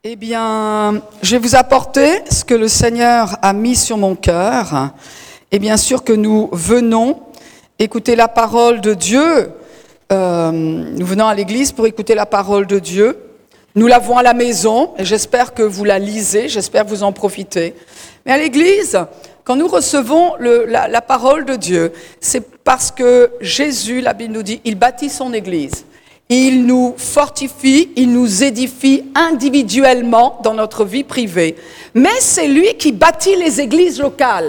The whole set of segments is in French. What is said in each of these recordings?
Eh bien, je vais vous apporter ce que le Seigneur a mis sur mon cœur. Et bien sûr que nous venons écouter la parole de Dieu. Nous venons à l'église pour écouter la parole de Dieu. Nous l'avons à la maison et j'espère que vous la lisez, j'espère que vous en profitez. Mais à l'église, quand nous recevons la parole de Dieu, c'est parce que Jésus, la Bible nous dit, il bâtit son église. Il nous fortifie, il nous édifie individuellement dans notre vie privée. Mais c'est lui qui bâtit les églises locales.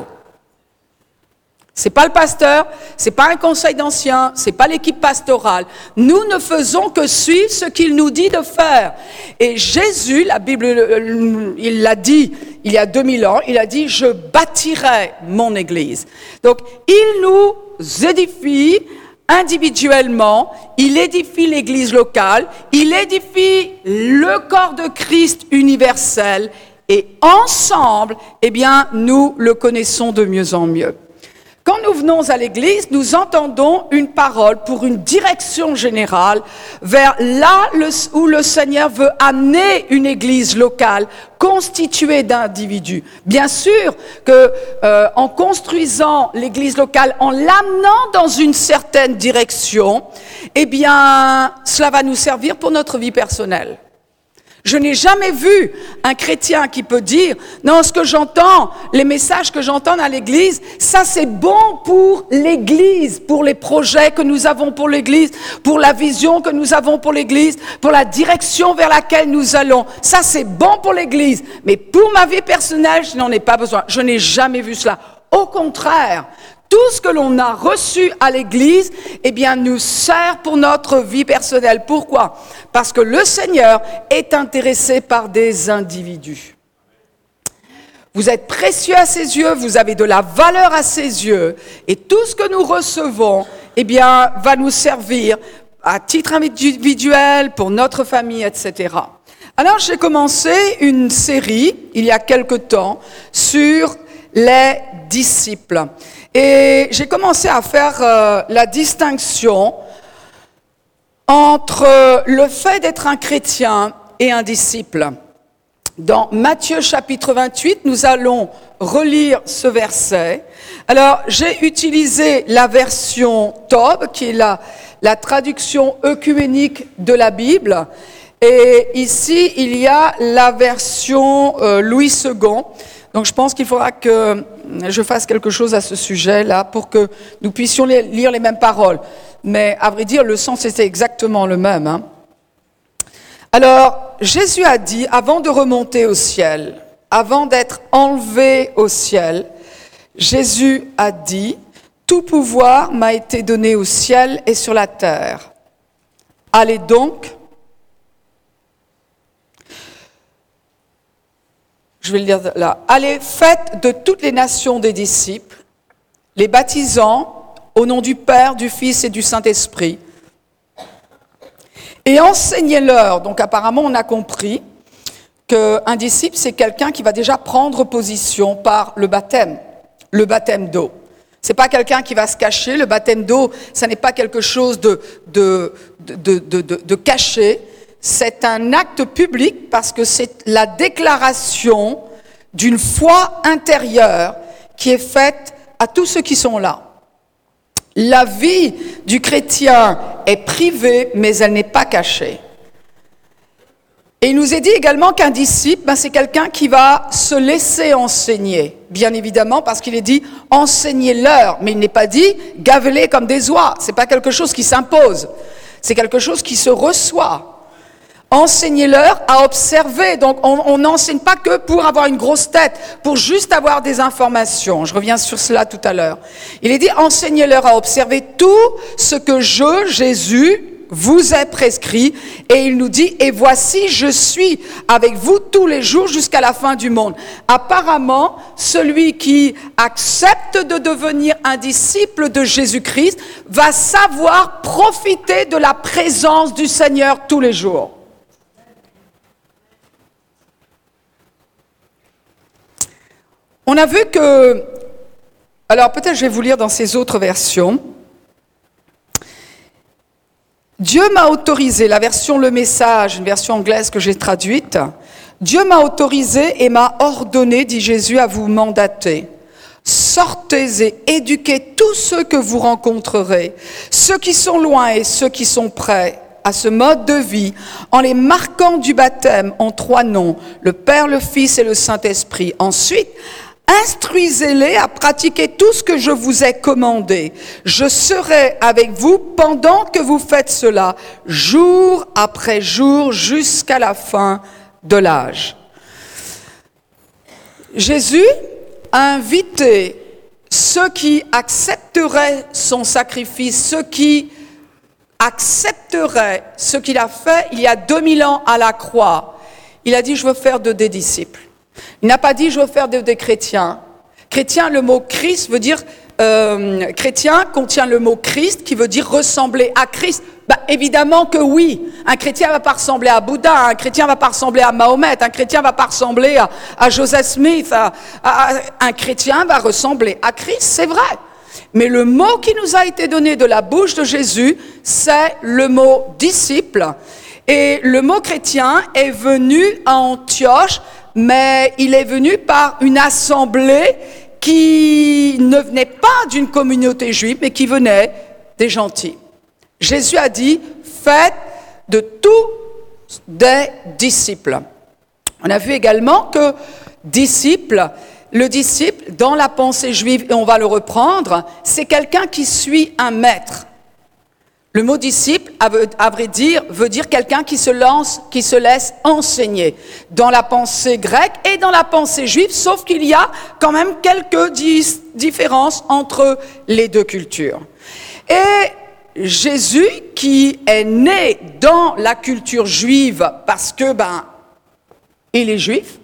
C'est pas le pasteur, c'est pas un conseil d'anciens, c'est pas l'équipe pastorale. Nous ne faisons que suivre ce qu'il nous dit de faire. Et Jésus, la Bible, il l'a dit il y a 2000 ans, il a dit « Je bâtirai mon église ». Donc, il nous édifie individuellement, il édifie l'église locale, il édifie le corps de Christ universel et ensemble, eh bien, nous le connaissons de mieux en mieux. Quand nous venons à l'église, nous entendons une parole pour une direction générale vers là où le Seigneur veut amener une église locale constituée d'individus. Bien sûr que en construisant l'église locale, en l'amenant dans une certaine direction, eh bien, cela va nous servir pour notre vie personnelle. Je n'ai jamais vu un chrétien qui peut dire « Non, ce que j'entends, les messages que j'entends à l'église, ça c'est bon pour l'église, pour les projets que nous avons pour l'église, pour la vision que nous avons pour l'église, pour la direction vers laquelle nous allons. Ça c'est bon pour l'église, mais pour ma vie personnelle, je n'en ai pas besoin. » Je n'ai jamais vu cela. Au contraire, tout ce que l'on a reçu à l'église, eh bien, nous sert pour notre vie personnelle. Pourquoi ? Parce que le Seigneur est intéressé par des individus. Vous êtes précieux à ses yeux, vous avez de la valeur à ses yeux, et tout ce que nous recevons, eh bien, va nous servir à titre individuel, pour notre famille, etc. Alors, j'ai commencé une série, il y a quelque temps, sur les disciples. Et j'ai commencé à faire la distinction entre le fait d'être un chrétien et un disciple. Dans Matthieu chapitre 28, nous allons relire ce verset. Alors, j'ai utilisé la version Tob, qui est la traduction œcuménique de la Bible. Et ici, il y a la version Louis II. Donc je pense qu'il faudra que je fasse quelque chose à ce sujet-là pour que nous puissions lire les mêmes paroles. Mais à vrai dire, le sens était exactement le même. Hein. Alors, Jésus a dit, avant de remonter au ciel, avant d'être enlevé au ciel, Jésus a dit, « Tout pouvoir m'a été donné au ciel et sur la terre. Allez donc. » Je vais le dire là. Allez, faites de toutes les nations des disciples, les baptisant au nom du Père, du Fils et du Saint-Esprit, et enseignez-leur. Donc apparemment, on a compris qu'un disciple, c'est quelqu'un qui va déjà prendre position par le baptême d'eau. C'est pas quelqu'un qui va se cacher. Le baptême d'eau, ça n'est pas quelque chose de caché. C'est un acte public parce que c'est la déclaration d'une foi intérieure qui est faite à tous ceux qui sont là. La vie du chrétien est privée, mais elle n'est pas cachée. Et il nous est dit également qu'un disciple, c'est quelqu'un qui va se laisser enseigner, bien évidemment, parce qu'il est dit « enseignez-leur », mais il n'est pas dit « gavez-les comme des oies ». C'est pas quelque chose qui s'impose, c'est quelque chose qui se reçoit. Enseignez-leur à observer. Donc, on n'enseigne pas que pour avoir une grosse tête, pour juste avoir des informations. Je reviens sur cela tout à l'heure. Il est dit, enseignez-leur à observer tout ce que Jésus, vous ai prescrit. Et il nous dit, et voici, je suis avec vous tous les jours jusqu'à la fin du monde. Apparemment, celui qui accepte de devenir un disciple de Jésus-Christ va savoir profiter de la présence du Seigneur tous les jours. On a vu que, alors peut-être je vais vous lire dans ces autres versions. Dieu m'a autorisé, la version Le Message, une version anglaise que j'ai traduite, Dieu m'a autorisé et m'a ordonné, dit Jésus, à vous mandater. Sortez et éduquez tous ceux que vous rencontrerez, ceux qui sont loin et ceux qui sont près, à ce mode de vie, en les marquant du baptême en 3 noms, le Père, le Fils et le Saint-Esprit. Ensuite, instruisez-les à pratiquer tout ce que je vous ai commandé. Je serai avec vous pendant que vous faites cela, jour après jour, jusqu'à la fin de l'âge. Jésus a invité ceux qui accepteraient son sacrifice, ceux qui accepteraient ce qu'il a fait il y a 2000 ans à la croix. Il a dit, je veux faire des disciples. Il n'a pas dit, je veux faire des chrétiens. Chrétien, le mot Christ veut dire, chrétien contient le mot Christ qui veut dire ressembler à Christ. Évidemment que oui. Un chrétien ne va pas ressembler à Bouddha, un chrétien ne va pas ressembler à Mahomet, un chrétien ne va pas ressembler à Joseph Smith, un chrétien va ressembler à Christ, c'est vrai. Mais le mot qui nous a été donné de la bouche de Jésus, c'est le mot disciple. Et le mot chrétien est venu à Antioche, mais il est venu par une assemblée qui ne venait pas d'une communauté juive, mais qui venait des gentils. Jésus a dit, faites de tous des disciples. On a vu également que le disciple, dans la pensée juive, et on va le reprendre, c'est quelqu'un qui suit un maître. Le mot disciple, à vrai dire, veut dire quelqu'un qui se laisse enseigner. Dans la pensée grecque et dans la pensée juive, sauf qu'il y a quand même quelques différences entre les deux cultures. Et Jésus, qui est né dans la culture juive parce que, il est juif,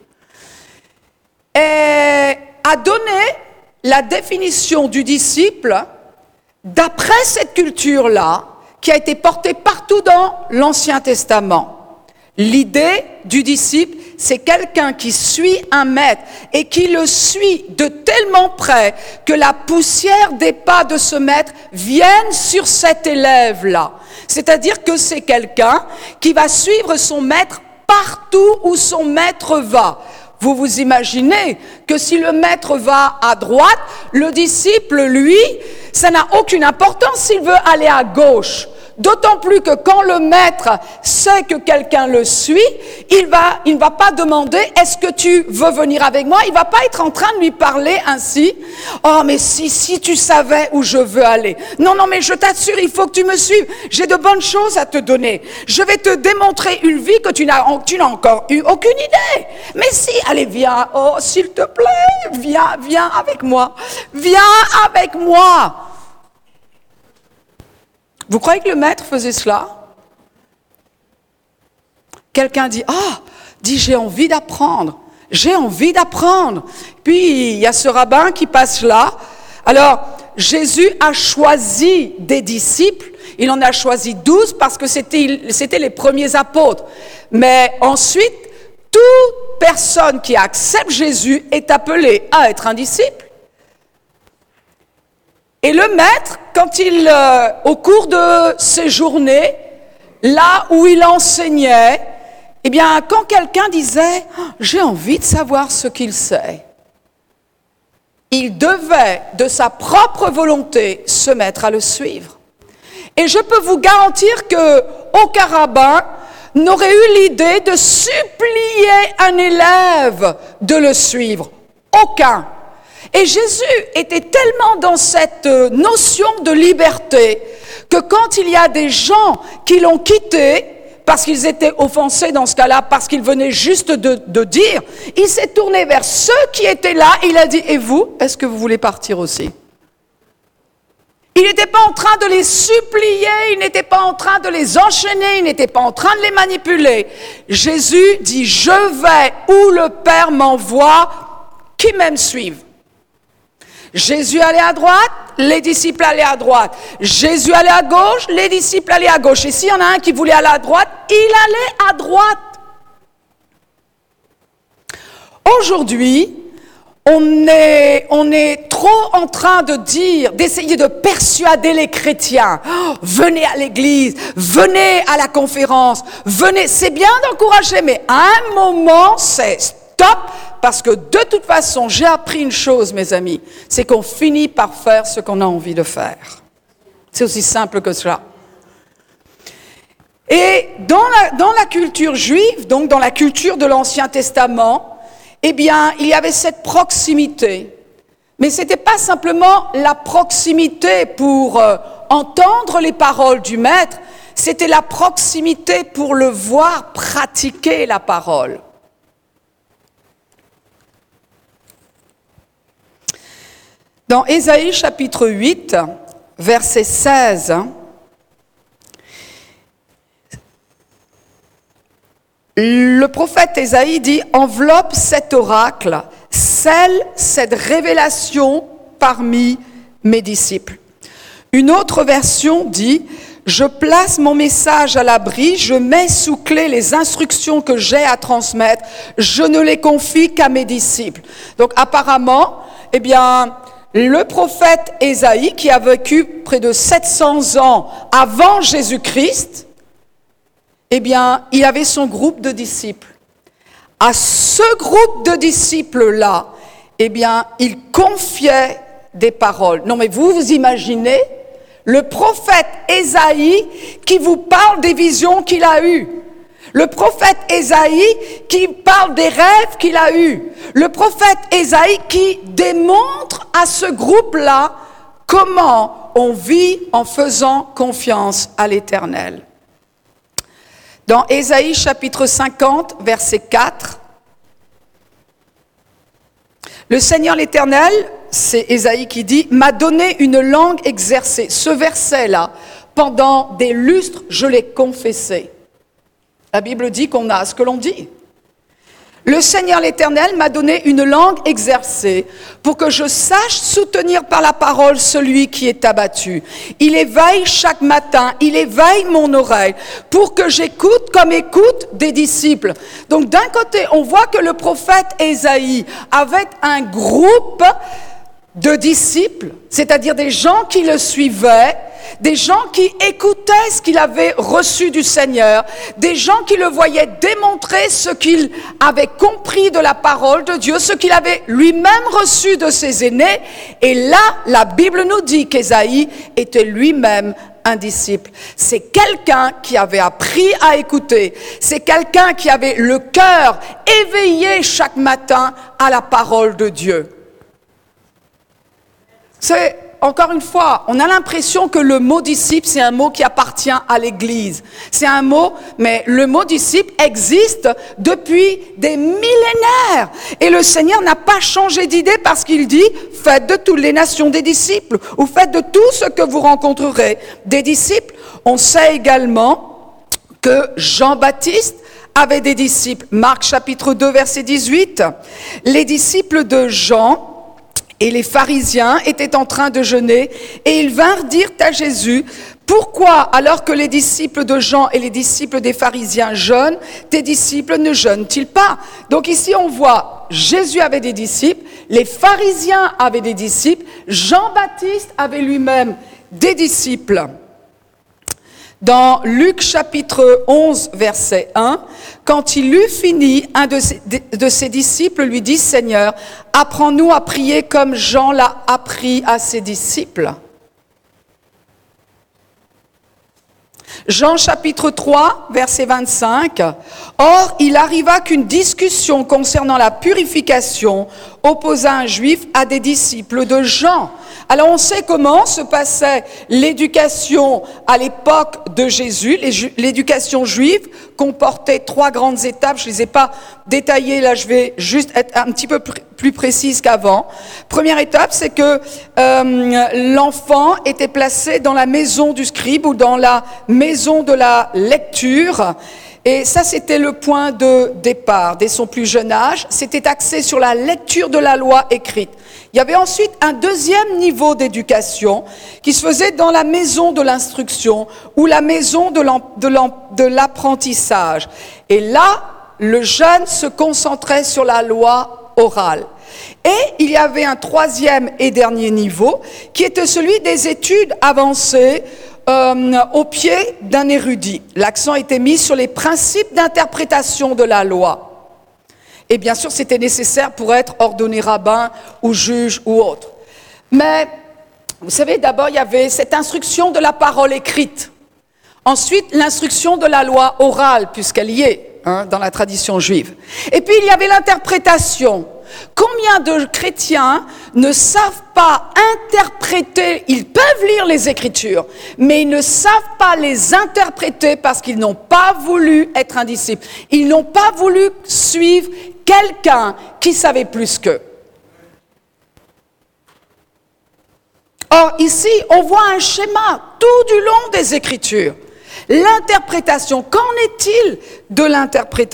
a donné la définition du disciple d'après cette culture-là, qui a été portée partout dans l'Ancien Testament. L'idée du disciple, c'est quelqu'un qui suit un maître et qui le suit de tellement près que la poussière des pas de ce maître vienne sur cet élève-là. C'est-à-dire que c'est quelqu'un qui va suivre son maître partout où son maître va. Vous vous imaginez que si le maître va à droite, le disciple, lui, ça n'a aucune importance s'il veut aller à gauche. D'autant plus que quand le maître sait que quelqu'un le suit, il ne va pas demander « est-ce que tu veux venir avec moi ?» Il ne va pas être en train de lui parler ainsi « oh mais si tu savais où je veux aller. Non, mais je t'assure, il faut que tu me suives. J'ai de bonnes choses à te donner. Je vais te démontrer une vie que tu n'as encore eu aucune idée. Mais si, allez viens, oh s'il te plaît, viens avec moi. Viens avec moi. » Vous croyez que le maître faisait cela? Quelqu'un dit, j'ai envie d'apprendre. Puis, il y a ce rabbin qui passe là. Alors, Jésus a choisi des disciples. Il en a choisi 12 parce que c'était les premiers apôtres. Mais ensuite, toute personne qui accepte Jésus est appelée à être un disciple. Et le maître, quand au cours de ses journées, là où il enseignait, quand quelqu'un disait « j'ai envie de savoir ce qu'il sait », il devait, de sa propre volonté, se mettre à le suivre. Et je peux vous garantir qu'aucun rabbin n'aurait eu l'idée de supplier un élève de le suivre. Aucun. Et Jésus était tellement dans cette notion de liberté que quand il y a des gens qui l'ont quitté, parce qu'ils étaient offensés dans ce cas-là, parce qu'ils venaient juste de dire, il s'est tourné vers ceux qui étaient là, il a dit, et vous, est-ce que vous voulez partir aussi? Il n'était pas en train de les supplier, il n'était pas en train de les enchaîner, il n'était pas en train de les manipuler. Jésus dit, je vais où le Père m'envoie, qui m'aime suivent. Jésus allait à droite, les disciples allaient à droite. Jésus allait à gauche, les disciples allaient à gauche. Et s'il y en a un qui voulait aller à droite, il allait à droite. Aujourd'hui, on est trop en train d'essayer de persuader les chrétiens. venez à l'église, venez à la conférence, venez. C'est bien d'encourager, mais à un moment, c'est stop, parce que de toute façon, j'ai appris une chose, mes amis, c'est qu'on finit par faire ce qu'on a envie de faire. C'est aussi simple que cela. Et dans la culture juive, donc dans la culture de l'Ancien Testament, eh bien, il y avait cette proximité. Mais ce n'était pas simplement la proximité pour entendre les paroles du Maître, c'était la proximité pour le voir pratiquer la parole. Dans Ésaïe chapitre 8, verset 16, le prophète Ésaïe dit « Enveloppe cet oracle, scelle cette révélation parmi mes disciples. » Une autre version dit « Je place mon message à l'abri, je mets sous clé les instructions que j'ai à transmettre, je ne les confie qu'à mes disciples. » Donc apparemment, eh bien, le prophète Ésaïe, qui a vécu près de 700 ans avant Jésus-Christ, eh bien, il avait son groupe de disciples. À ce groupe de disciples-là, eh bien, il confiait des paroles. Non, mais vous imaginez le prophète Ésaïe qui vous parle des visions qu'il a eues. Le prophète Ésaïe qui parle des rêves qu'il a eus. Le prophète Ésaïe qui démontre à ce groupe-là comment on vit en faisant confiance à l'Éternel. Dans Ésaïe chapitre 50, verset 4, le Seigneur l'Éternel, c'est Ésaïe qui dit, m'a donné une langue exercée. Ce verset-là, pendant des lustres, je l'ai confessé. La Bible dit qu'on a ce que l'on dit. Le Seigneur l'Éternel m'a donné une langue exercée pour que je sache soutenir par la parole celui qui est abattu. Il éveille chaque matin, il éveille mon oreille pour que j'écoute comme écoutent des disciples. Donc d'un côté, on voit que le prophète Ésaïe avait un groupe de disciples, c'est-à-dire des gens qui le suivaient, des gens qui écoutaient ce qu'il avait reçu du Seigneur, des gens qui le voyaient démontrer ce qu'il avait compris de la parole de Dieu, ce qu'il avait lui-même reçu de ses aînés. Et là, la Bible nous dit qu'Ésaïe était lui-même un disciple. C'est quelqu'un qui avait appris à écouter. C'est quelqu'un qui avait le cœur éveillé chaque matin à la parole de Dieu. C'est, encore une fois, on a l'impression que le mot disciple, c'est un mot qui appartient à l'Église. C'est un mot, mais le mot disciple existe depuis des millénaires. Et le Seigneur n'a pas changé d'idée parce qu'il dit, faites de toutes les nations des disciples, ou faites de tout ce que vous rencontrerez des disciples. On sait également que Jean-Baptiste avait des disciples. Marc chapitre 2, verset 18. Les disciples de Jean et les pharisiens étaient en train de jeûner et ils vinrent dire à Jésus, « Pourquoi, alors que les disciples de Jean et les disciples des pharisiens jeûnent, tes disciples ne jeûnent-ils pas ?» Donc ici on voit, Jésus avait des disciples, les pharisiens avaient des disciples, Jean-Baptiste avait lui-même des disciples. Dans Luc chapitre 11, verset 1, quand il eut fini, un de ses disciples lui dit, « Seigneur, apprends-nous à prier comme Jean l'a appris à ses disciples. » Jean chapitre 3, verset 25, « Or, il arriva qu'une discussion concernant la purification opposa un juif à des disciples de Jean. » Alors on sait comment se passait l'éducation à l'époque de Jésus. L'éducation juive comportait 3 grandes étapes. Je ne les ai pas détaillées, là je vais juste être un petit peu plus précise qu'avant. Première étape, c'est que l'enfant était placé dans la maison du scribe ou dans la maison de la lecture. Et ça, c'était le point de départ. Dès son plus jeune âge, c'était axé sur la lecture de la loi écrite. Il y avait ensuite un deuxième niveau d'éducation qui se faisait dans la maison de l'instruction ou la maison de l'apprentissage. Et là, le jeune se concentrait sur la loi orale. Et il y avait un troisième et dernier niveau qui était celui des études avancées au pied d'un érudit. L'accent était mis sur les principes d'interprétation de la loi. Et bien sûr, c'était nécessaire pour être ordonné rabbin ou juge ou autre. Mais, vous savez, d'abord, il y avait cette instruction de la parole écrite. Ensuite, l'instruction de la loi orale, puisqu'elle y est, dans la tradition juive. Et puis, il y avait l'interprétation. Combien de chrétiens ne savent pas interpréter, ils peuvent lire les Écritures, mais ils ne savent pas les interpréter parce qu'ils n'ont pas voulu être un disciple. Ils n'ont pas voulu suivre quelqu'un qui savait plus qu'eux. Or, ici, on voit un schéma tout du long des Écritures. L'interprétation, qu'en est-il de l'interprétation ?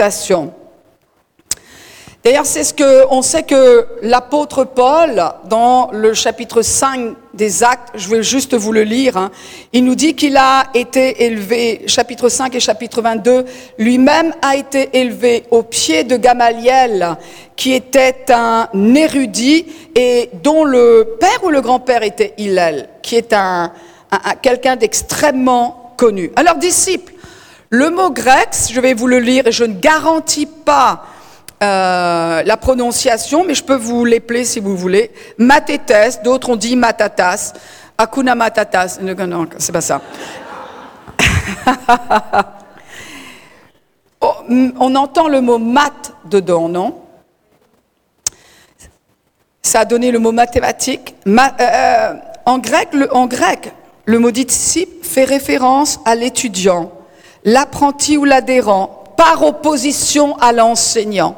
D'ailleurs, c'est ce qu'on sait que l'apôtre Paul, dans le chapitre 5 des Actes, je vais juste vous le lire, il nous dit qu'il a été élevé, chapitre 5 et chapitre 22, lui-même a été élevé au pied de Gamaliel, qui était un érudit et dont le père ou le grand-père était Hillel, qui est quelqu'un d'extrêmement connu. Alors, disciple, le mot grec, je vais vous le lire et je ne garantis pas la prononciation, mais je peux vous l'épeler si vous voulez. Matétes, d'autres ont dit matatas, akuna matatas, non, c'est pas ça. On entend le mot mat dedans, non? Ça a donné le mot mathématique. En grec, le mot disciple fait référence à l'étudiant, l'apprenti ou l'adhérent, par opposition à l'enseignant.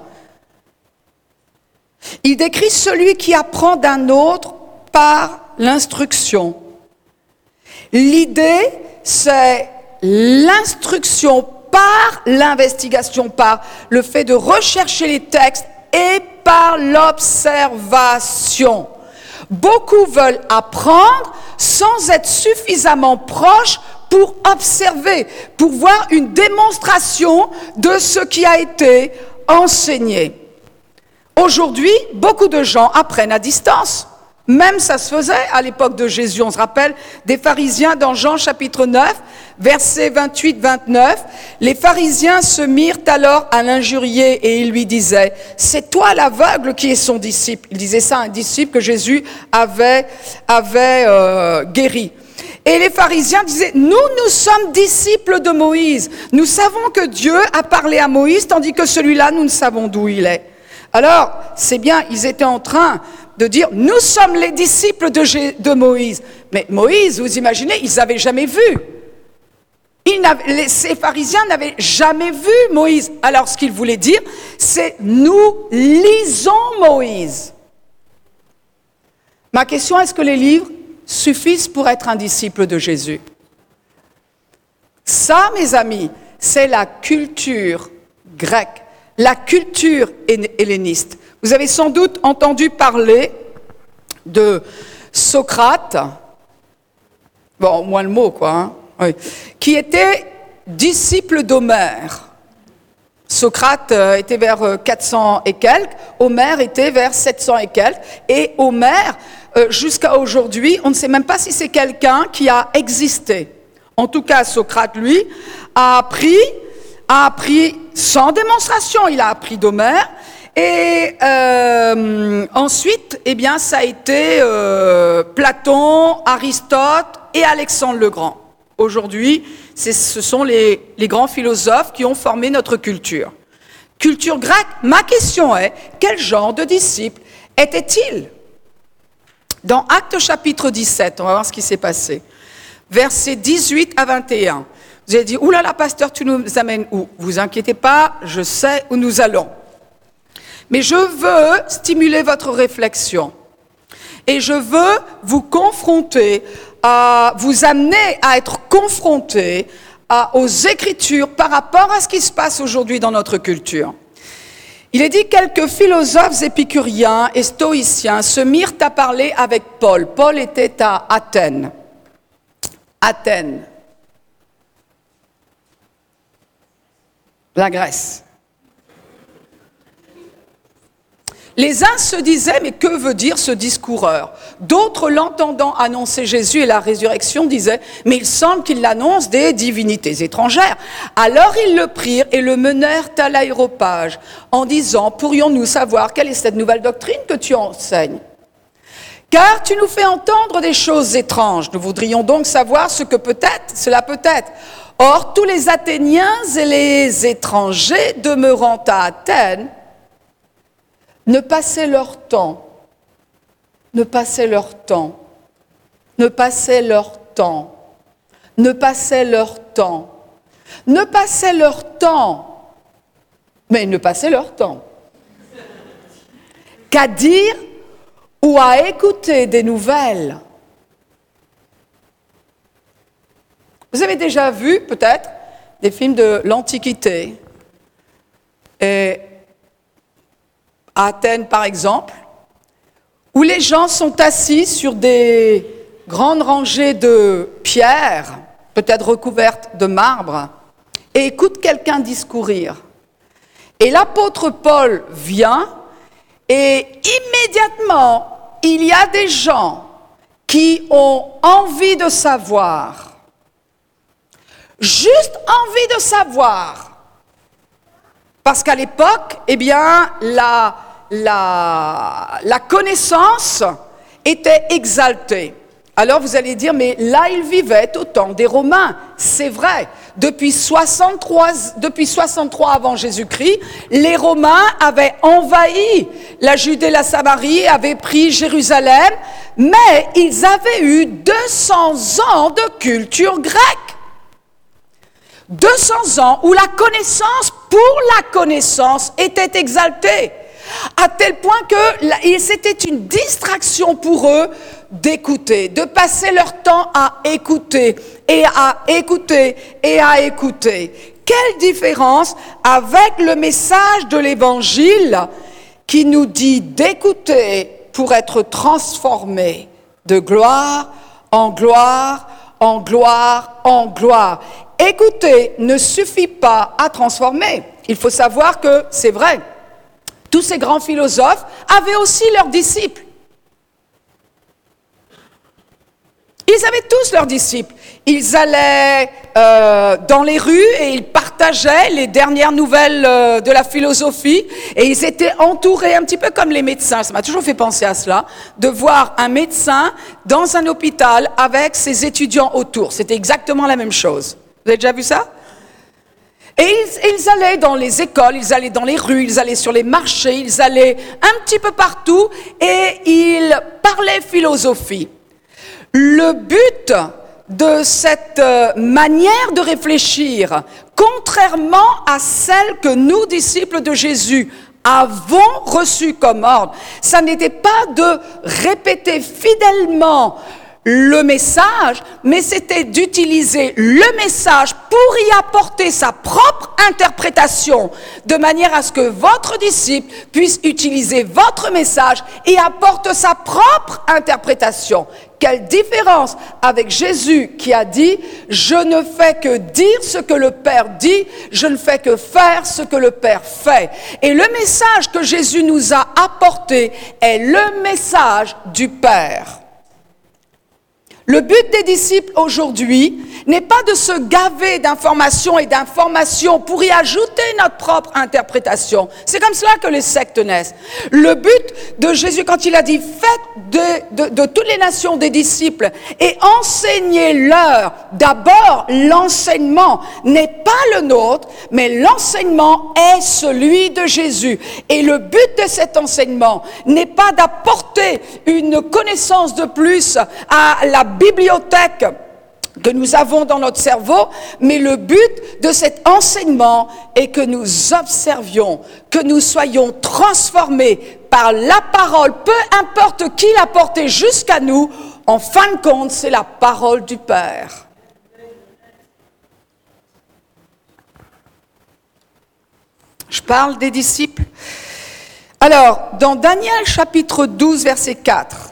Il décrit celui qui apprend d'un autre par l'instruction. L'idée, c'est l'instruction par l'investigation, par le fait de rechercher les textes et par l'observation. Beaucoup veulent apprendre sans être suffisamment proches pour observer, pour voir une démonstration de ce qui a été enseigné. Aujourd'hui, beaucoup de gens apprennent à distance. Même ça se faisait à l'époque de Jésus. On se rappelle des pharisiens dans Jean chapitre 9, versets 28-29. Les pharisiens se mirent alors à l'injurier et ils lui disaient « C'est toi l'aveugle qui est son disciple ». Il disait ça à un disciple que Jésus avait guéri. Et les pharisiens disaient « Nous sommes disciples de Moïse. Nous savons que Dieu a parlé à Moïse, tandis que celui-là, nous ne savons d'où il est. » Alors, c'est bien, ils étaient en train de dire « Nous sommes les disciples de Moïse ». Mais Moïse, vous imaginez, ils n'avaient jamais vu. Ces pharisiens n'avaient jamais vu Moïse. Alors, ce qu'ils voulaient dire, c'est « Nous lisons Moïse ». Ma question, est-ce que les livres suffisent pour être un disciple de Jésus? Ça, mes amis, c'est la culture grecque. La culture helléniste. Vous avez sans doute entendu parler de Socrate, bon, au moins le mot, quoi, oui, qui était disciple d'Homère. Socrate était vers 400 et quelques, Homère était vers 700 et quelques, et Homère, jusqu'à aujourd'hui, on ne sait même pas si c'est quelqu'un qui a existé. En tout cas, Socrate, lui, a appris sans démonstration, il a appris d'Homère, et ensuite, eh bien, ça a été Platon, Aristote et Alexandre le Grand. Aujourd'hui, ce sont les grands philosophes qui ont formé notre culture. Culture grecque, ma question est, quel genre de disciple était-il? Dans Actes chapitre 17, on va voir ce qui s'est passé. Versets 18 à 21. Vous avez dit, oulala, pasteur, tu nous amènes où? Vous inquiétez pas, je sais où nous allons. Mais je veux stimuler votre réflexion. Et je veux vous confronter, vous amener à être confrontés aux Écritures par rapport à ce qui se passe aujourd'hui dans notre culture. Il est dit quelques philosophes épicuriens et stoïciens se mirent à parler avec Paul. Paul était à Athènes. Athènes. La Grèce. Les uns se disaient, mais que veut dire ce discoureur? D'autres, l'entendant annoncer Jésus et la résurrection, disaient, mais il semble qu'il annonce des divinités étrangères. Alors ils le prirent et le menèrent à l'aréopage en disant, pourrions-nous savoir quelle est cette nouvelle doctrine que tu enseignes? Car tu nous fais entendre des choses étranges. Nous voudrions donc savoir ce que cela peut être. Or, tous les Athéniens et les étrangers demeurant à Athènes ne passaient leur temps qu'à dire ou à écouter des nouvelles. Vous avez déjà vu, peut-être, des films de l'Antiquité. Et à Athènes, par exemple, où les gens sont assis sur des grandes rangées de pierres, peut-être recouvertes de marbre, et écoutent quelqu'un discourir. Et l'apôtre Paul vient, et immédiatement, il y a des gens qui ont envie de savoir, juste envie de savoir. Parce qu'à l'époque, eh bien, la connaissance était exaltée. Alors vous allez dire, mais là, ils vivaient au temps des Romains. C'est vrai. Depuis 63 avant Jésus-Christ, les Romains avaient envahi la Judée et la Samarie, avaient pris Jérusalem, mais ils avaient eu 200 ans de culture grecque. 200 ans où la connaissance pour la connaissance était exaltée, à tel point que c'était une distraction pour eux d'écouter, de passer leur temps à écouter et à écouter et à écouter. Quelle différence avec le message de l'Évangile qui nous dit d'écouter pour être transformé de gloire en gloire, en gloire, en gloire. Écouter ne suffit pas à transformer. Il faut savoir que c'est vrai. Tous ces grands philosophes avaient aussi leurs disciples. Ils avaient tous leurs disciples. Ils allaient dans les rues et ils partageaient les dernières nouvelles de la philosophie et ils étaient entourés un petit peu comme les médecins. Ça m'a toujours fait penser à cela, de voir un médecin dans un hôpital avec ses étudiants autour. C'était exactement la même chose. Vous avez déjà vu ça? Et ils allaient dans les écoles, ils allaient dans les rues, ils allaient sur les marchés, ils allaient un petit peu partout et ils parlaient philosophie. Le but de cette manière de réfléchir, contrairement à celle que nous, disciples de Jésus, avons reçue comme ordre, ça n'était pas de répéter fidèlement le message, mais c'était d'utiliser le message pour y apporter sa propre interprétation, de manière à ce que votre disciple puisse utiliser votre message et apporte sa propre interprétation. Quelle différence avec Jésus qui a dit « Je ne fais que dire ce que le Père dit, je ne fais que faire ce que le Père fait ». Et le message que Jésus nous a apporté est le message du Père. Le but des disciples aujourd'hui n'est pas de se gaver d'informations et d'informations pour y ajouter notre propre interprétation. C'est comme cela que les sectes naissent. Le but de Jésus, quand il a dit « Faites de toutes les nations des disciples et enseignez-leur », d'abord, l'enseignement n'est pas le nôtre, mais l'enseignement est celui de Jésus. Et le but de cet enseignement n'est pas d'apporter une connaissance de plus à la bibliothèque que nous avons dans notre cerveau, mais le but de cet enseignement est que nous observions, que nous soyons transformés par la parole, peu importe qui l'a portée jusqu'à nous, en fin de compte, c'est la parole du Père. Je parle des disciples. Alors, dans Daniel chapitre 12, verset 4,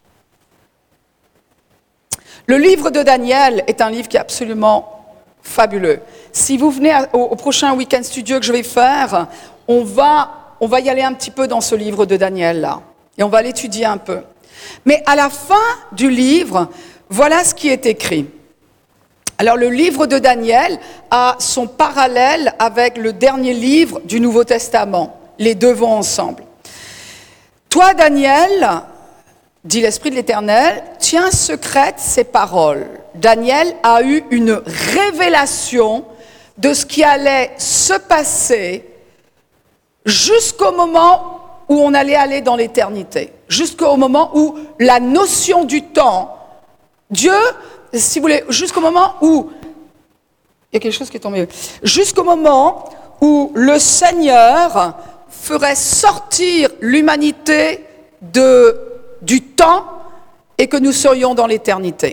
le livre de Daniel est un livre qui est absolument fabuleux. Si vous venez au prochain week-end studio que je vais faire, on va on va y aller un petit peu dans ce livre de Daniel là, et on va l'étudier un peu. Mais à la fin du livre, voilà ce qui est écrit. Alors le livre de Daniel a son parallèle avec le dernier livre du Nouveau Testament. Les deux vont ensemble. Toi, Daniel, dit l'Esprit de l'Éternel, tiens secrètes ces paroles. Daniel a eu une révélation de ce qui allait se passer jusqu'au moment où on allait aller dans l'éternité. Jusqu'au moment où la notion du temps, Dieu, si vous voulez, jusqu'au moment où, il y a quelque chose qui est tombé, jusqu'au moment où le Seigneur ferait sortir l'humanité du temps et que nous serions dans l'éternité.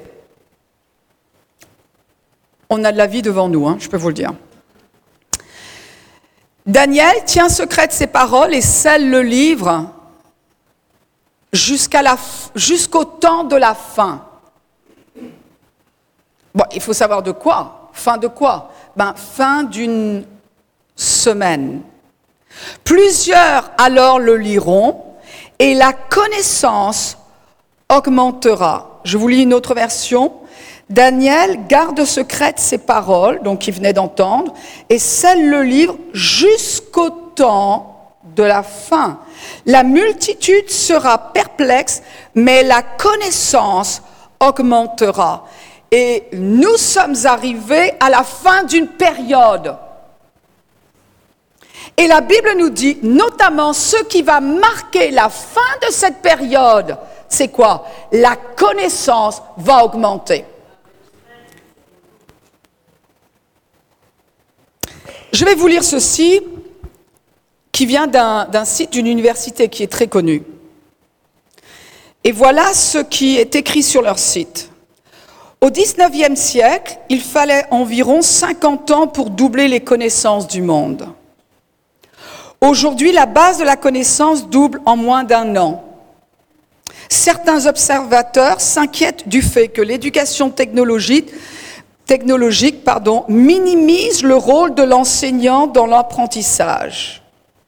On a de la vie devant nous, je peux vous le dire. Daniel tient secrète ces paroles et scelle le livre jusqu'au temps de la fin. Bon, il faut savoir de quoi. Fin de quoi? Fin d'une semaine. Plusieurs alors le liront et la connaissance augmentera. Je vous lis une autre version. Daniel garde secrète ces paroles, donc il venait d'entendre, et scelle le livre jusqu'au temps de la fin. La multitude sera perplexe, mais la connaissance augmentera. Et nous sommes arrivés à la fin d'une période. Et la Bible nous dit, notamment, ce qui va marquer la fin de cette période, c'est quoi? La connaissance va augmenter. Je vais vous lire ceci, qui vient d'un site d'une université qui est très connu. Et voilà ce qui est écrit sur leur site. Au XIXe siècle, il fallait environ 50 ans pour doubler les connaissances du monde. Aujourd'hui, la base de la connaissance double en moins d'un an. Certains observateurs s'inquiètent du fait que l'éducation technologique minimise le rôle de l'enseignant dans l'apprentissage.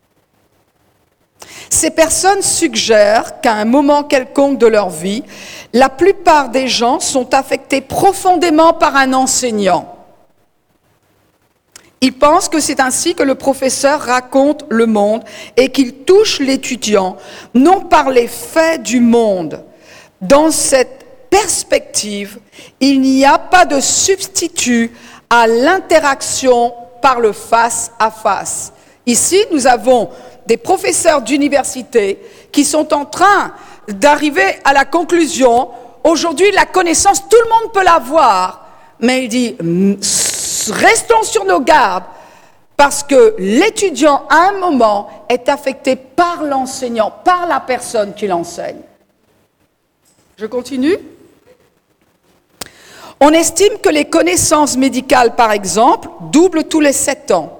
Ces personnes suggèrent qu'à un moment quelconque de leur vie, la plupart des gens sont affectés profondément par un enseignant. Ils pensent que c'est ainsi que le professeur raconte le monde et qu'il touche l'étudiant, non par les faits du monde. Dans cette perspective, il n'y a pas de substitut à l'interaction par le face-à-face. Ici, nous avons des professeurs d'université qui sont en train d'arriver à la conclusion, aujourd'hui la connaissance, tout le monde peut l'avoir, mais il dit, restons sur nos gardes, parce que l'étudiant, à un moment, est affecté par l'enseignant, par la personne qui l'enseigne. Je continue. On estime que les connaissances médicales, par exemple, doublent tous les 7 ans.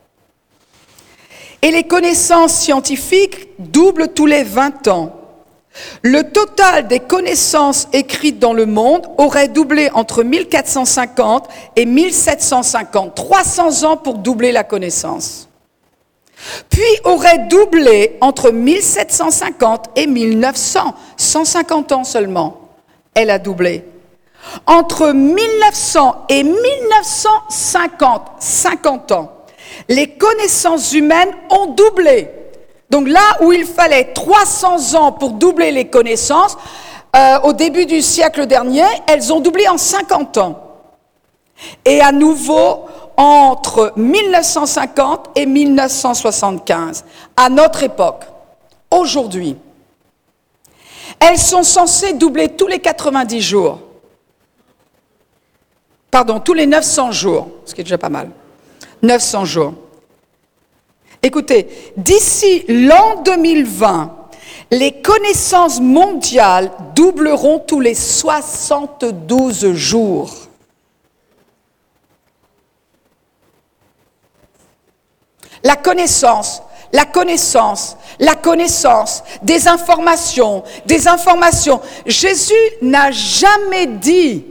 Et les connaissances scientifiques doublent tous les 20 ans. Le total des connaissances écrites dans le monde aurait doublé entre 1450 et 1750, 300 ans pour doubler la connaissance. Puis aurait doublé entre 1750 et 1900, 150 ans seulement, elle a doublé. Entre 1900 et 1950, 50 ans, les connaissances humaines ont doublé. Donc là où il fallait 300 ans pour doubler les connaissances, au début du siècle dernier, elles ont doublé en 50 ans. Et à nouveau, entre 1950 et 1975, à notre époque, aujourd'hui, elles sont censées doubler tous les 90 jours. Pardon, tous les 900 jours, ce qui est déjà pas mal. 900 jours. Écoutez, d'ici l'an 2020, les connaissances mondiales doubleront tous les 72 jours. La connaissance, des informations. Jésus n'a jamais dit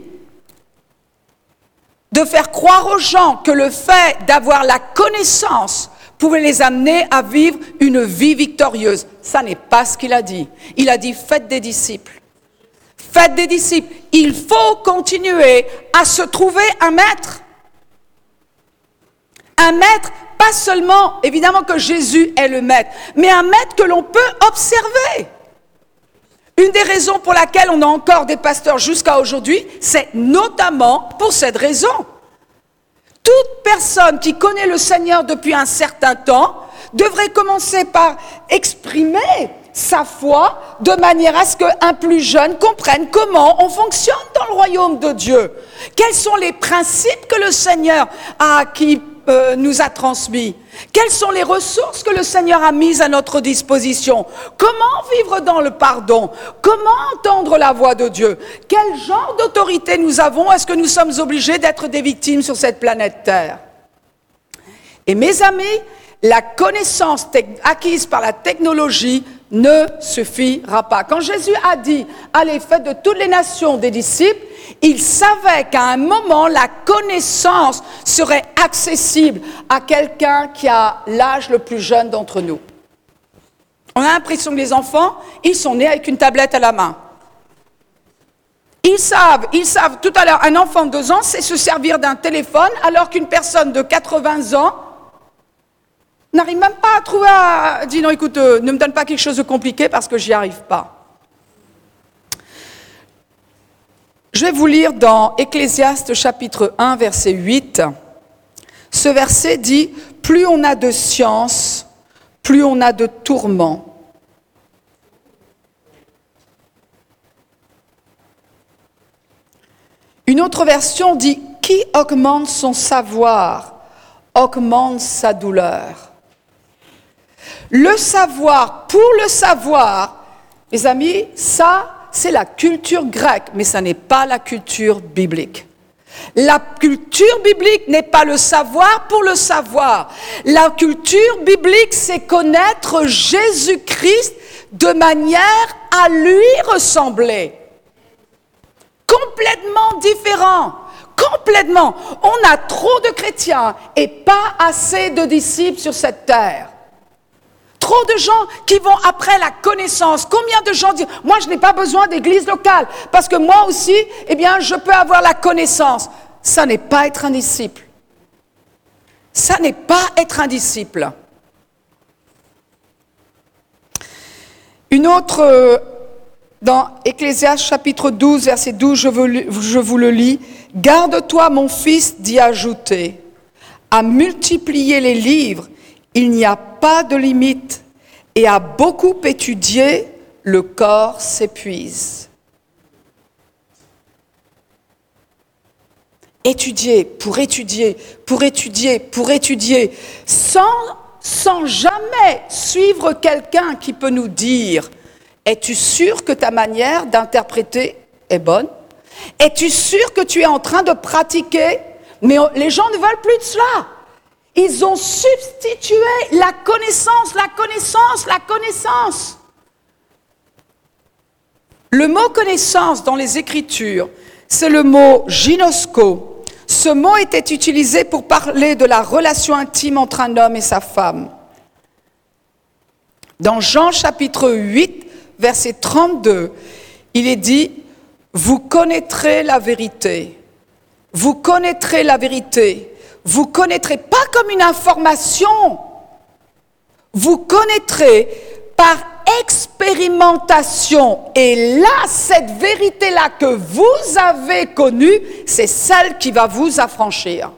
de faire croire aux gens que le fait d'avoir la connaissance pouvait les amener à vivre une vie victorieuse. Ça n'est pas ce qu'il a dit. Il a dit, faites des disciples. Faites des disciples. Il faut continuer à se trouver un maître. Un maître, pas seulement, évidemment que Jésus est le maître, mais un maître que l'on peut observer. Une des raisons pour laquelle on a encore des pasteurs jusqu'à aujourd'hui, c'est notamment pour cette raison. Toute personne qui connaît le Seigneur depuis un certain temps devrait commencer par exprimer sa foi de manière à ce qu'un plus jeune comprenne comment on fonctionne dans le royaume de Dieu. Quels sont les principes que le Seigneur nous a transmis? Quelles sont les ressources que le Seigneur a mises à notre disposition? Comment vivre dans le pardon? Comment entendre la voix de Dieu? Quel genre d'autorité nous avons? Est-ce que nous sommes obligés d'être des victimes sur cette planète Terre? Et mes amis, la connaissance acquise par la technologie ne suffira pas. Quand Jésus a dit « Allez, faites de toutes les nations des disciples », il savait qu'à un moment, la connaissance serait accessible à quelqu'un qui a l'âge le plus jeune d'entre nous. On a l'impression que les enfants, ils sont nés avec une tablette à la main. Ils savent, tout à l'heure, un enfant de 2 ans sait se servir d'un téléphone, alors qu'une personne de 80 ans n'arrive même pas à trouver, dit non, écoute, ne me donne pas quelque chose de compliqué parce que j'y arrive pas. Je vais vous lire dans Ecclésiaste chapitre 1, verset 8. Ce verset dit « Plus on a de science, plus on a de tourments. » Une autre version dit « Qui augmente son savoir, augmente sa douleur. » Le savoir, pour le savoir, mes amis, ça, c'est la culture grecque, mais ça n'est pas la culture biblique. La culture biblique n'est pas le savoir pour le savoir. La culture biblique, c'est connaître Jésus-Christ de manière à lui ressembler. Complètement différent. Complètement. On a trop de chrétiens et pas assez de disciples sur cette terre. Trop de gens qui vont après la connaissance. Combien de gens disent « Moi, je n'ai pas besoin d'église locale parce que moi aussi, eh bien, je peux avoir la connaissance. » Ça n'est pas être un disciple. Ça n'est pas être un disciple. Une autre, dans Ecclésiaste chapitre 12, verset 12, je vous le lis. « Garde-toi, mon fils, d'y ajouter. À multiplier les livres, il n'y a pas de limite, et à beaucoup étudier, le corps s'épuise. » Étudier, pour étudier, pour étudier, pour étudier, sans jamais suivre quelqu'un qui peut nous dire « Es-tu sûr que ta manière d'interpréter est bonne? Es-tu sûr que tu es en train de pratiquer ?» Mais les gens ne veulent plus de cela. Ils ont substitué la connaissance, la connaissance, la connaissance. Le mot connaissance dans les Écritures, c'est le mot ginosko. Ce mot était utilisé pour parler de la relation intime entre un homme et sa femme. Dans Jean chapitre 8, verset 32, il est dit « Vous connaîtrez la vérité. Vous connaîtrez la vérité. Vous connaîtrez pas comme une information. Vous connaîtrez par expérimentation. Et là, cette vérité-là que vous avez connue, c'est celle qui va vous affranchir.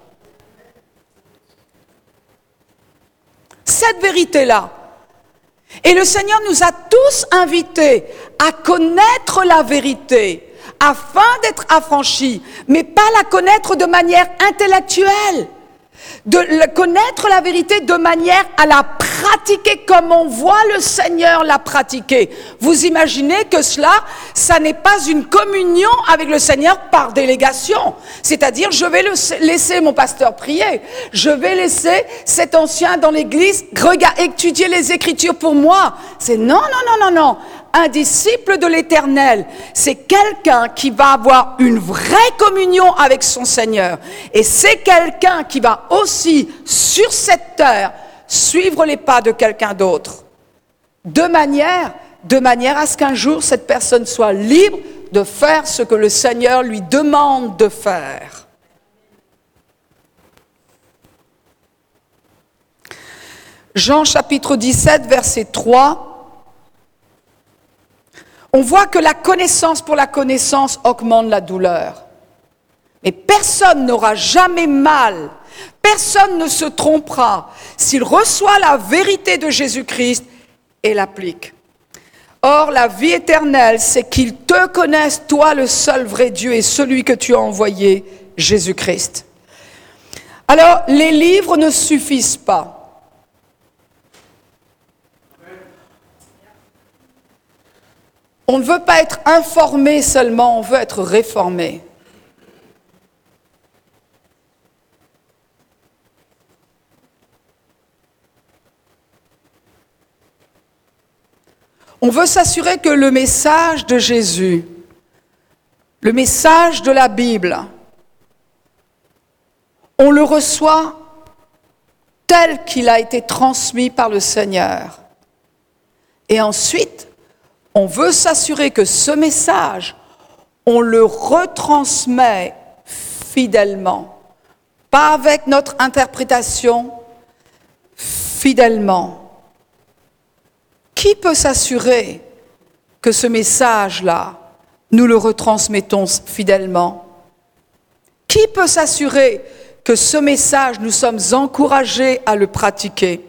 Cette vérité-là. Et le Seigneur nous a tous invités à connaître la vérité afin d'être affranchis, mais pas la connaître de manière intellectuelle. De connaître la vérité de manière à la pratiquer comme on voit le Seigneur la pratiquer. Vous imaginez que cela, ça n'est pas une communion avec le Seigneur par délégation. C'est-à-dire, je vais laisser mon pasteur prier. Je vais laisser cet ancien dans l'église étudier les Écritures pour moi. C'est non. Un disciple de l'Éternel, c'est quelqu'un qui va avoir une vraie communion avec son Seigneur. Et c'est quelqu'un qui va aussi, sur cette terre, suivre les pas de quelqu'un d'autre, de manière à ce qu'un jour cette personne soit libre de faire ce que le Seigneur lui demande de faire. Jean chapitre 17, verset 3, on voit que la connaissance pour la connaissance augmente la douleur. Mais personne n'aura jamais mal, personne ne se trompera s'il reçoit la vérité de Jésus-Christ et l'applique. Or, la vie éternelle, c'est qu'ils te connaissent, toi le seul vrai Dieu et celui que tu as envoyé, Jésus-Christ. Alors, les livres ne suffisent pas. On ne veut pas être informé seulement, on veut être réformé. On veut s'assurer que le message de Jésus, le message de la Bible, on le reçoit tel qu'il a été transmis par le Seigneur. Et ensuite, on veut s'assurer que ce message, on le retransmet fidèlement, pas avec notre interprétation, fidèlement. Qui peut s'assurer que ce message-là, nous le retransmettons fidèlement? Qui peut s'assurer que ce message, nous sommes encouragés à le pratiquer?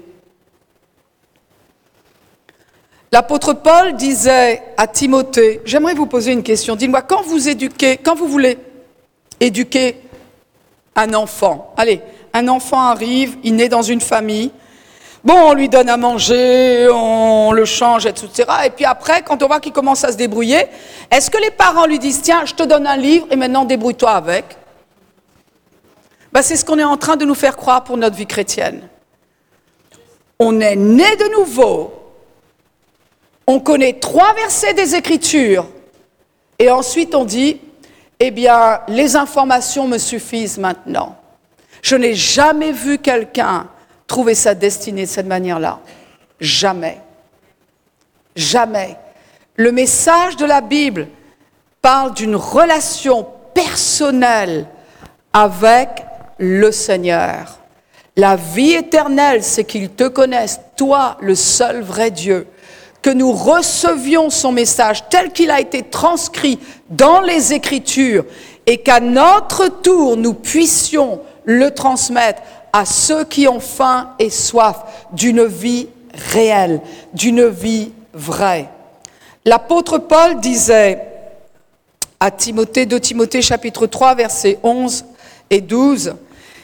L'apôtre Paul disait à Timothée, j'aimerais vous poser une question, dites-moi, quand vous voulez éduquer un enfant, allez, un enfant arrive, il naît dans une famille, bon, on lui donne à manger, on le change, etc. Et puis après, quand on voit qu'il commence à se débrouiller, est-ce que les parents lui disent, tiens, je te donne un livre et maintenant débrouille-toi avec? C'est ce qu'on est en train de nous faire croire pour notre vie chrétienne. On est né de nouveau. On connaît 3 versets des Écritures et ensuite on dit, eh bien, les informations me suffisent maintenant. Je n'ai jamais vu quelqu'un trouver sa destinée de cette manière-là. Jamais. Jamais. Le message de la Bible parle d'une relation personnelle avec le Seigneur. La vie éternelle, c'est qu'ils te connaissent, toi, le seul vrai Dieu. Que nous recevions son message tel qu'il a été transcrit dans les Écritures et qu'à notre tour, nous puissions le transmettre à ceux qui ont faim et soif d'une vie réelle, d'une vie vraie. L'apôtre Paul disait à Timothée, 2 Timothée chapitre 3, versets 11 et 12,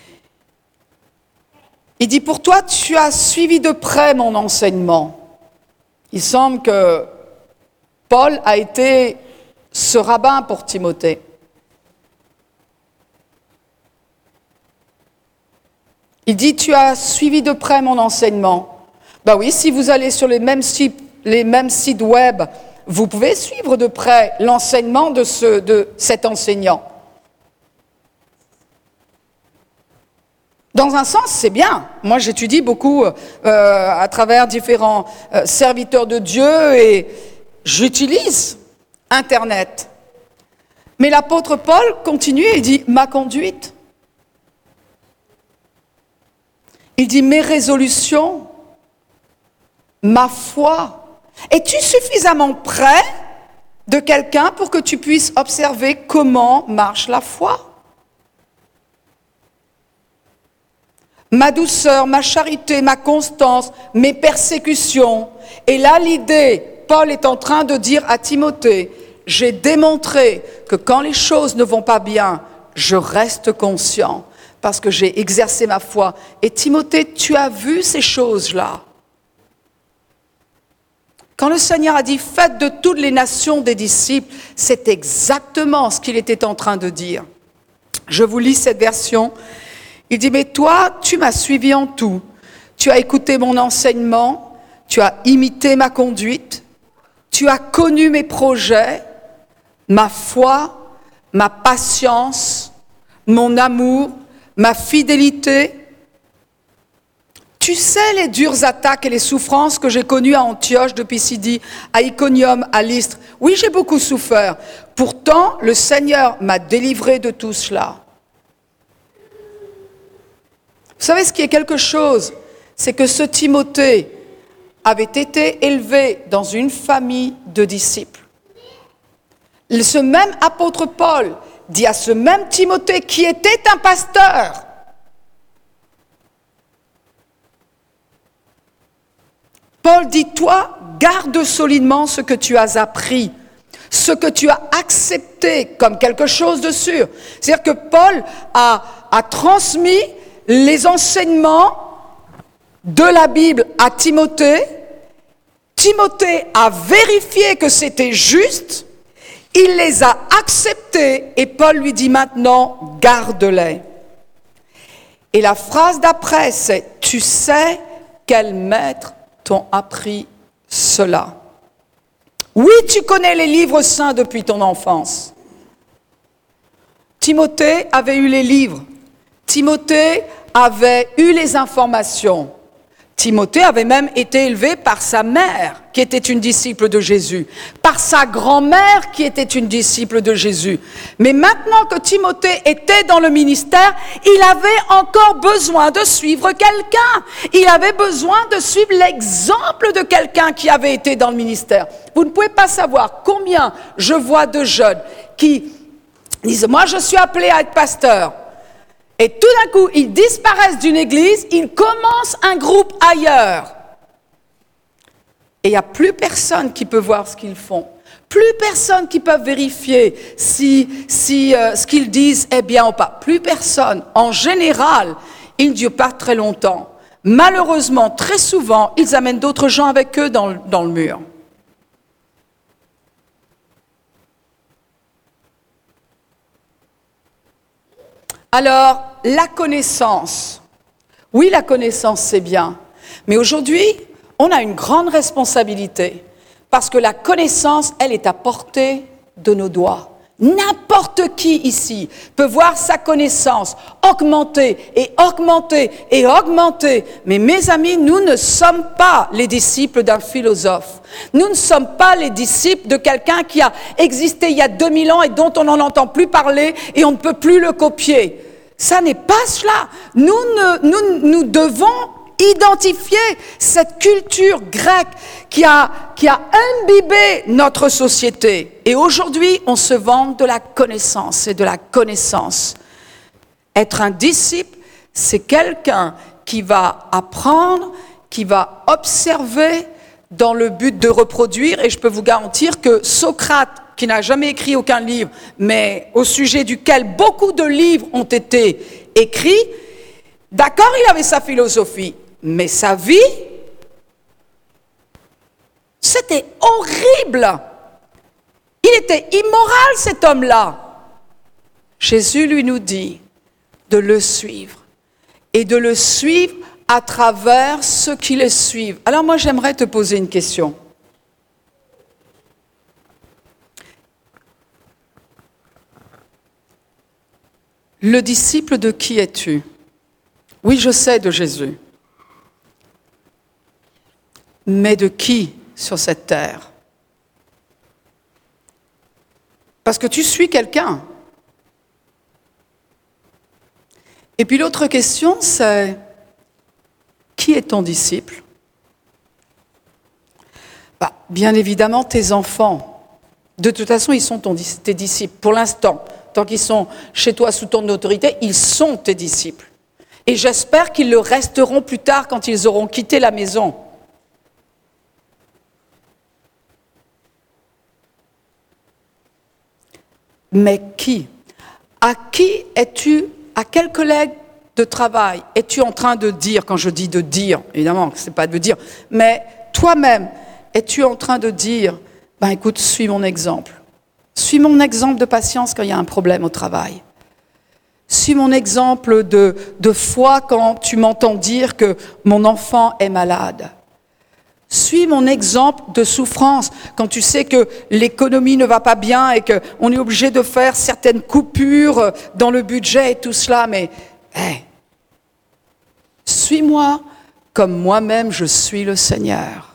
il dit « Pour toi, tu as suivi de près mon enseignement ». Il semble que Paul a été ce rabbin pour Timothée. Il dit, tu as suivi de près mon enseignement. Ben oui, si vous allez sur les mêmes sites web, vous pouvez suivre de près l'enseignement de cet enseignant. Dans un sens, c'est bien. Moi, j'étudie beaucoup à travers différents serviteurs de Dieu et j'utilise Internet. Mais l'apôtre Paul continue et dit « ma conduite ». Il dit « mes résolutions, ma foi ». Es-tu suffisamment près de quelqu'un pour que tu puisses observer comment marche la foi ? Ma douceur, ma charité, ma constance, mes persécutions. Et là, l'idée, Paul est en train de dire à Timothée, j'ai démontré que quand les choses ne vont pas bien, je reste conscient parce que j'ai exercé ma foi. Et Timothée, tu as vu ces choses-là. Quand le Seigneur a dit, faites de toutes les nations des disciples, c'est exactement ce qu'il était en train de dire. Je vous lis cette version. Il dit, mais toi, tu m'as suivi en tout. Tu as écouté mon enseignement, tu as imité ma conduite, tu as connu mes projets, ma foi, ma patience, mon amour, ma fidélité. tu sais les dures attaques et les souffrances que j'ai connues à Antioche, de Pisidie, à Iconium, à Lystre. Oui, j'ai beaucoup souffert. Pourtant, le Seigneur m'a délivré de tout cela. Vous savez ce qui est quelque chose, c'est que ce Timothée avait été élevé dans une famille de disciples. Ce même apôtre Paul dit à ce même Timothée qui était un pasteur, Paul dit, toi, garde solidement ce que tu as appris, ce que tu as accepté comme quelque chose de sûr. C'est-à-dire que Paul a transmis les enseignements de la Bible à Timothée. Timothée a vérifié que c'était juste, il les a acceptés et Paul lui dit maintenant, garde-les. Et la phrase d'après, c'est, tu sais quels maîtres t'ont appris cela. Oui, tu connais les livres saints depuis ton enfance. Timothée avait eu les livres. Timothée avait eu les informations. Timothée avait même été élevé par sa mère, qui était une disciple de Jésus, par sa grand-mère, qui était une disciple de Jésus. Mais maintenant que Timothée était dans le ministère, il avait encore besoin de suivre quelqu'un. Il avait besoin de suivre l'exemple de quelqu'un qui avait été dans le ministère. Vous ne pouvez pas savoir combien je vois de jeunes qui disent « Moi, je suis appelé à être pasteur ». Et tout d'un coup, ils disparaissent d'une église, ils commencent un groupe ailleurs. Et il n'y a plus personne qui peut voir ce qu'ils font. Plus personne qui peut vérifier si ce qu'ils disent est bien ou pas. Plus personne. En général, ils ne durent pas très longtemps. Malheureusement, très souvent, ils amènent d'autres gens avec eux dans le mur. Alors, la connaissance. Oui, la connaissance, c'est bien. Mais aujourd'hui, on a une grande responsabilité. Parce que la connaissance, elle est à portée de nos doigts. N'importe qui ici peut voir sa connaissance augmenter et augmenter et augmenter. Mais mes amis, nous ne sommes pas les disciples d'un philosophe. Nous ne sommes pas les disciples de quelqu'un qui a existé il y a 2000 ans et dont on n'en entend plus parler et on ne peut plus le copier. Ça n'est pas cela. Nous devons identifier cette culture grecque qui a imbibé notre société. Et aujourd'hui, on se vante de la connaissance et de la connaissance. Être un disciple, c'est quelqu'un qui va apprendre, qui va observer dans le but de reproduire. Et je peux vous garantir que Socrate, qui n'a jamais écrit aucun livre, mais au sujet duquel beaucoup de livres ont été écrits, d'accord, il avait sa philosophie, mais sa vie, c'était horrible. Il était immoral, cet homme-là. Jésus lui nous dit de le suivre et de le suivre à travers ceux qui le suivent. Alors moi, j'aimerais te poser une question. Le disciple de qui es-tu? Oui, je sais, de Jésus. Mais de qui sur cette terre? Parce que tu suis quelqu'un. Et puis l'autre question, c'est qui est ton disciple? Bien évidemment, tes enfants. De toute façon, ils sont tes disciples. Pour l'instant, tant qu'ils sont chez toi sous ton autorité, ils sont tes disciples. Et j'espère qu'ils le resteront plus tard quand ils auront quitté la maison. Mais qui? À qui es-tu, à quel collègue de travail es-tu en train de dire, quand je dis de dire, évidemment, ce n'est pas de dire, mais toi-même, es-tu en train de dire, écoute, suis mon exemple. Suis mon exemple de patience quand il y a un problème au travail. Suis mon exemple de foi quand tu m'entends dire que mon enfant est malade. Suis mon exemple de souffrance quand tu sais que l'économie ne va pas bien et qu'on est obligé de faire certaines coupures dans le budget et tout cela. Mais suis-moi comme moi-même je suis le Seigneur.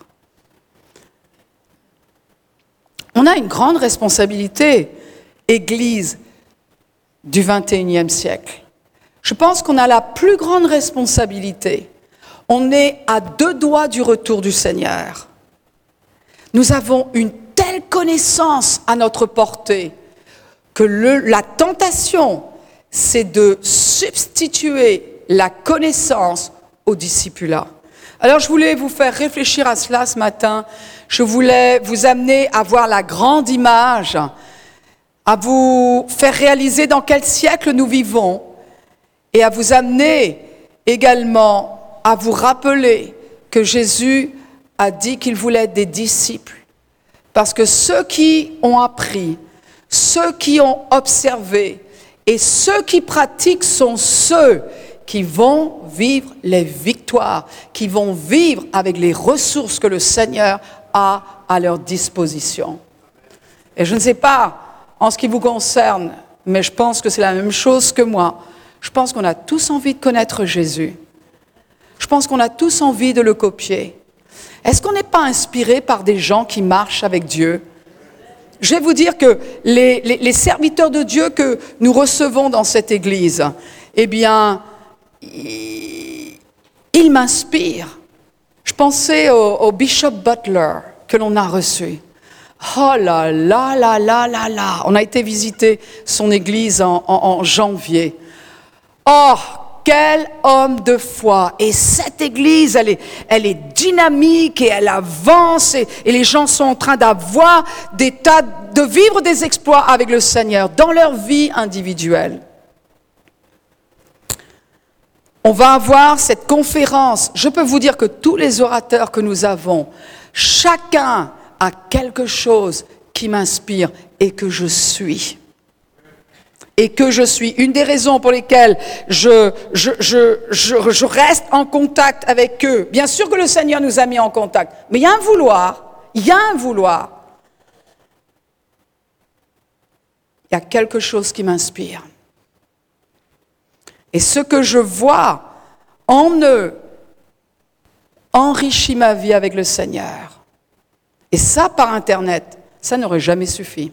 On a une grande responsabilité, Église du XXIe siècle. Je pense qu'on a la plus grande responsabilité. On est à 2 doigts du retour du Seigneur. Nous avons une telle connaissance à notre portée que la tentation, c'est de substituer la connaissance au discipulat. Alors je voulais vous faire réfléchir à cela ce matin. Je voulais vous amener à voir la grande image, à vous faire réaliser dans quel siècle nous vivons et à vous amener également à vous rappeler que Jésus a dit qu'il voulait des disciples. Parce que ceux qui ont appris, ceux qui ont observé et ceux qui pratiquent sont ceux qui vont vivre les victoires, qui vont vivre avec les ressources que le Seigneur a à leur disposition. Et je ne sais pas en ce qui vous concerne, mais je pense que c'est la même chose que moi. Je pense qu'on a tous envie de connaître Jésus. Je pense qu'on a tous envie de le copier. Est-ce qu'on n'est pas inspiré par des gens qui marchent avec Dieu ? Je vais vous dire que les serviteurs de Dieu que nous recevons dans cette église, eh bien, ils m'inspirent. Je pensais au Bishop Butler que l'on a reçu. Oh là là là là là là. On a été visiter son église en janvier. Oh, quel homme de foi! Et cette église, elle est dynamique et elle avance et les gens sont en train de vivre des exploits avec le Seigneur dans leur vie individuelle. On va avoir cette conférence. Je peux vous dire que tous les orateurs que nous avons, chacun a quelque chose qui m'inspire et que je suis. Et que je suis. Une des raisons pour lesquelles je reste en contact avec eux. Bien sûr que le Seigneur nous a mis en contact, mais il y a un vouloir. Il y a quelque chose qui m'inspire. Et ce que je vois en eux enrichit ma vie avec le Seigneur. Et ça, par Internet, ça n'aurait jamais suffi.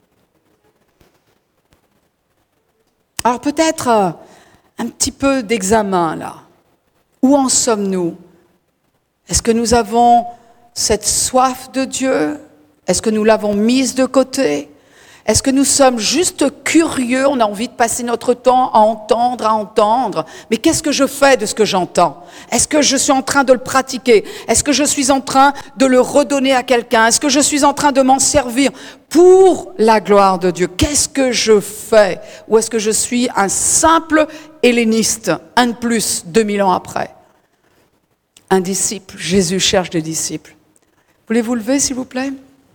Alors peut-être un petit peu d'examen là. Où en sommes-nous ? Est-ce que nous avons cette soif de Dieu ? Est-ce que nous l'avons mise de côté ? Est-ce que nous sommes juste curieux ? On a envie de passer notre temps à entendre. Mais qu'est-ce que je fais de ce que j'entends ? Est-ce que je suis en train de le pratiquer ? Est-ce que je suis en train de le redonner à quelqu'un ? Est-ce que je suis en train de m'en servir pour la gloire de Dieu ? Qu'est-ce que je fais ? Ou est-ce que je suis un simple helléniste, un de plus, 2000 ans après ? Un disciple. Jésus cherche des disciples. Voulez-vous lever, s'il vous plaît ?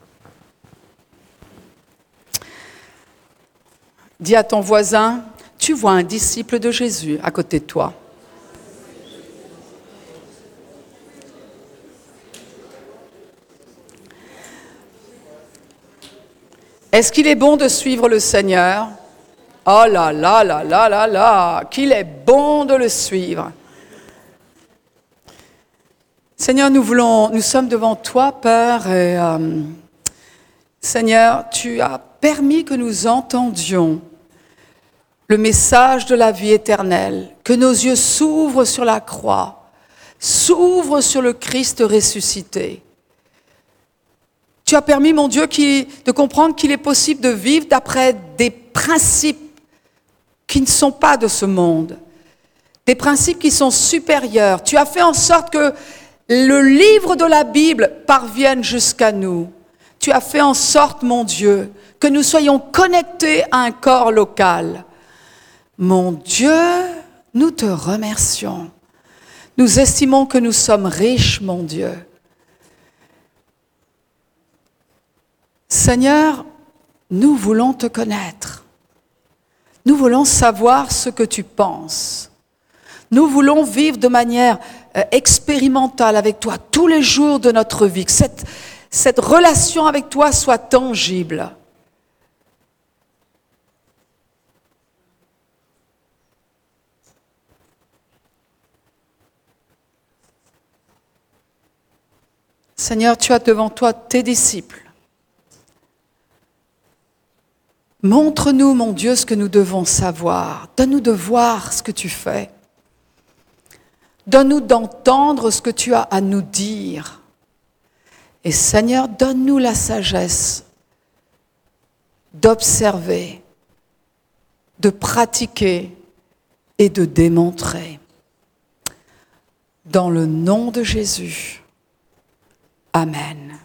Dis à ton voisin, tu vois un disciple de Jésus à côté de toi. Est-ce qu'il est bon de suivre le Seigneur ? Oh là là là là là là, qu'il est bon de le suivre. Seigneur, nous sommes devant toi, Père, et Seigneur, tu as permis que nous entendions le message de la vie éternelle, que nos yeux s'ouvrent sur la croix, s'ouvrent sur le Christ ressuscité. Tu as permis, mon Dieu, de comprendre qu'il est possible de vivre d'après des principes qui ne sont pas de ce monde, des principes qui sont supérieurs. Tu as fait en sorte que le livre de la Bible parvienne jusqu'à nous. Tu as fait en sorte, mon Dieu, que nous soyons connectés à un corps local. Mon Dieu, nous te remercions. Nous estimons que nous sommes riches, mon Dieu. Seigneur, nous voulons te connaître. Nous voulons savoir ce que tu penses. Nous voulons vivre de manière expérimentale avec toi tous les jours de notre vie. Que cette relation avec toi soit tangible. Seigneur, tu as devant toi tes disciples. Montre-nous, mon Dieu, ce que nous devons savoir. Donne-nous de voir ce que tu fais. Donne-nous d'entendre ce que tu as à nous dire. Et Seigneur, donne-nous la sagesse d'observer, de pratiquer et de démontrer. Dans le nom de Jésus. Amen.